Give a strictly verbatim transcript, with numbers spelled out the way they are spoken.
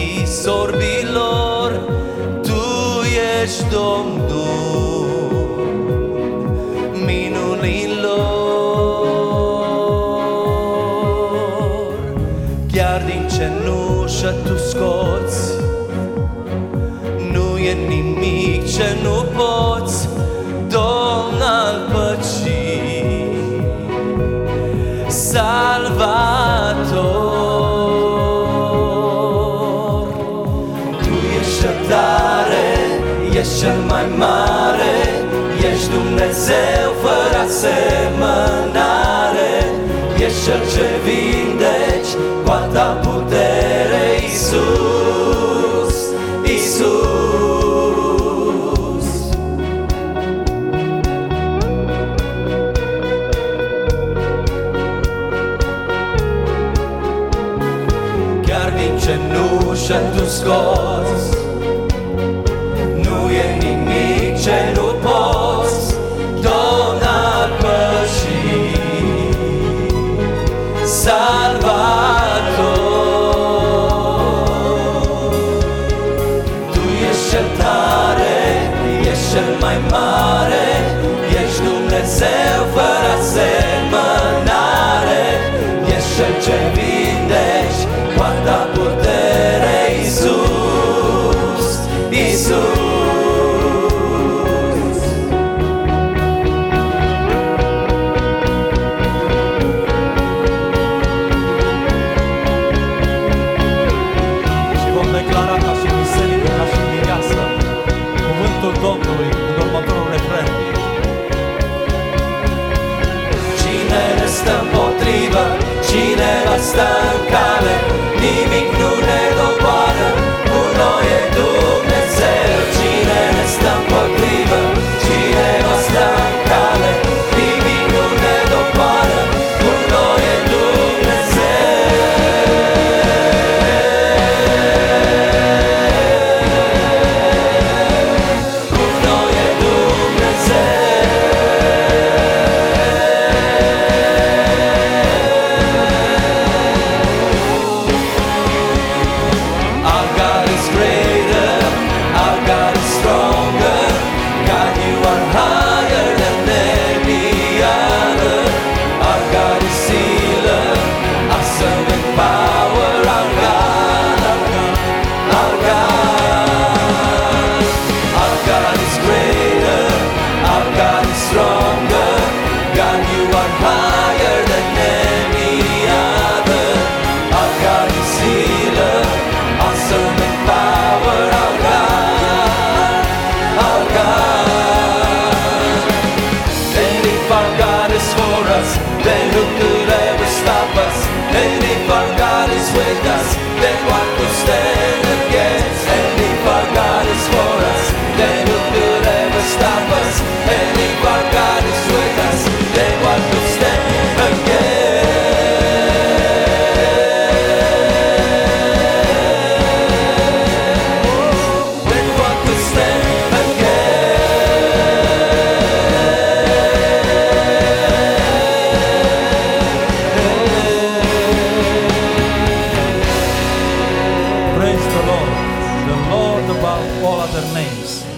ochii sorbilor, Tu ești Domnul minunilor. Chiar din cenușă Tu scoți, nu e nimic ce nu poți, Domn al păcii, Salvator. Tu ești cel tare, ești cel mai mare, ești Dumnezeu fără asemănare, ești cel ce vindeci cu a Ta putere, Iisus, Iisus. Chiar din cenușă Tu scoți, nu e nimic ce nu poți, Domn al păcii, Salvator. Tu ești cel tare, ești cel mai mare, ești Dumnezeu fără asemănare, ești cel ce vindeci cu a Ta putere, Iisus, Iisus. Și vom declara ca și biserică, ca și mireasă, cuvântul Domnului în următorul refren. Cine ne stă împotrivă, cine va sta în cale, nimic nu ne doboară, cu noi e Dumnezeu. Cine ne stă împotrivă, cine va sta în cale, nimic nu ne doboară, cu noi e Dumnezeu. Cu noi e Dumnezeu. Our God is greater, our God is stronger, God, You are higher than any other. Our God is healer, awesome in power, our God, our God, our God. Our God is greater, our God is stronger, God, You are higher than any other. Our God is healer, awesome in power, our God, our God. And if our God is for us, then who could ever stop us? And if our God is with us, then what could stand against? And if our God is for us, then who could ever stop us? And if our God is with us, then what could stand against? Then what could stand against? Praise the Lord, the Lord above all other names.